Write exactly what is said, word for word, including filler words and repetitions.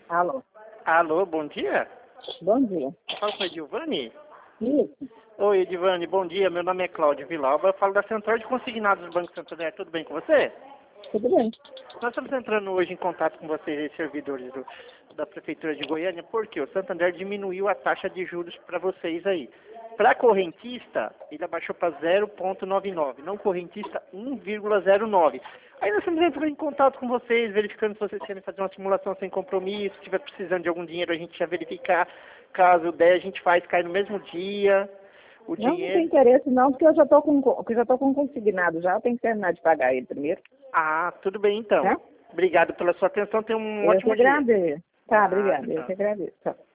Alô. Alô, bom dia. Bom dia. Fala com a Edilvane? Isso. Oi, Edilvane, bom dia. Meu nome é Cláudio Vilauba. Eu falo da Central de Consignados do Banco Santander. Tudo bem com você? Tudo bem. Nós estamos entrando hoje em contato com vocês, servidores do, da Prefeitura de Goiânia, porque o Santander diminuiu a taxa de juros para vocês aí. Para correntista, ele abaixou para zero vírgula noventa e nove, não correntista um vírgula zero nove. Aí nós estamos entrando em contato com vocês, verificando se vocês querem fazer uma simulação sem compromisso, se estiver precisando de algum dinheiro a gente já verificar, caso der a gente faz, cai no mesmo dia. O Não, dinheiro... não tem interesse não, porque eu já estou com, porque eu já tô com consignado já, eu tenho que terminar de pagar ele primeiro. Ah, tudo bem então. Tá? Obrigado pela sua atenção, tenha um Eu que ótimo dia. agradeço. Tá, Ah, obrigada, eu tchau. que agradeço. Tá.